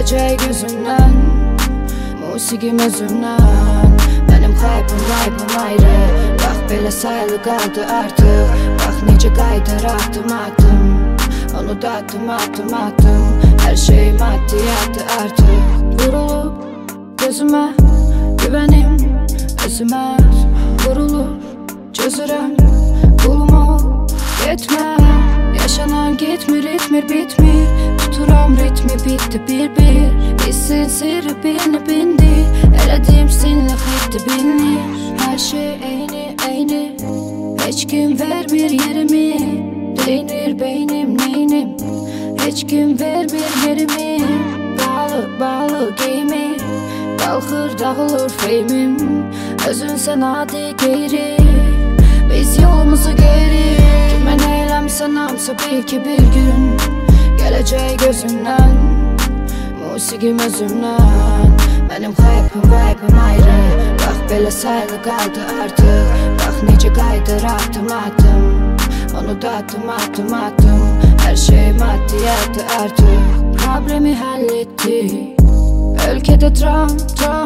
Gələcək gözümdən, musiqim özümdən. Mənim xaybım ayrı, bax belə sayılı qaldı artıq. Bax necə qaydır addım, onu da addım. Hər şey maddiyatdır artıq. Vurulub gözümə, güvənim özümə vurulur. Çözürəm qulumu, getmə. Yaşanan getmir, bitmir. Tuturam ritmi, bitdi bir. Hissin sirri bindi. Elədim sinlə xeydi bilinir. Hər şey eyni. Heç kim vermir yerimi. Değinir beynim neynim. Heç kim vermir yerimi. Bağlı geyimi. Qalxır dağılır feymim. Özünsən adi qeyri. Biz yolumuzu geri. Kimə neyləmsən hamısı bil ki bir gün gələcək gözümdən, musiqim özümdən. Mənim xaybım ayrı, bax belə sayılı qaldı artıq. Bax necə qaydır addım, onu da addım. Hər şey maddiyatdır artıq. Problemi həll etdik. Ölkədə dram,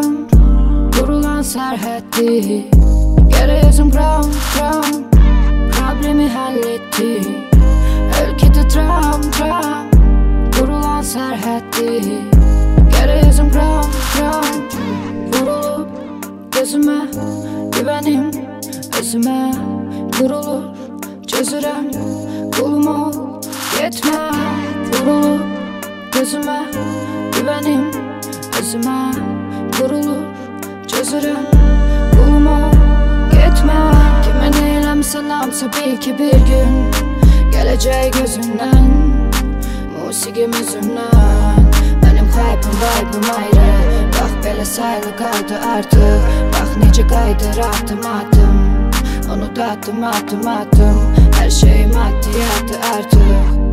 qurulan sərhəddir. Gərək özüm qram. Problemi həll etdik. Ölkədə dram, qurulan sərhəddir. Gərək özüm qram. Vurulub gözümə, güvənim özümə qurulur. Çözürəm qulumu, getmə. Vurulub gözümə, güvənim özümə qurulur. Çözürəm qulumu, getmə. Kimə neyləmsən hamısı bil ki bir gün gələcək gözümdən, musiqim özümdən. Mənim xaybım ayrı, bax belə sayılı qaldı artıq. Bax necə qaydır addım, onu da addım. Hər şey maddiyatdır artıq.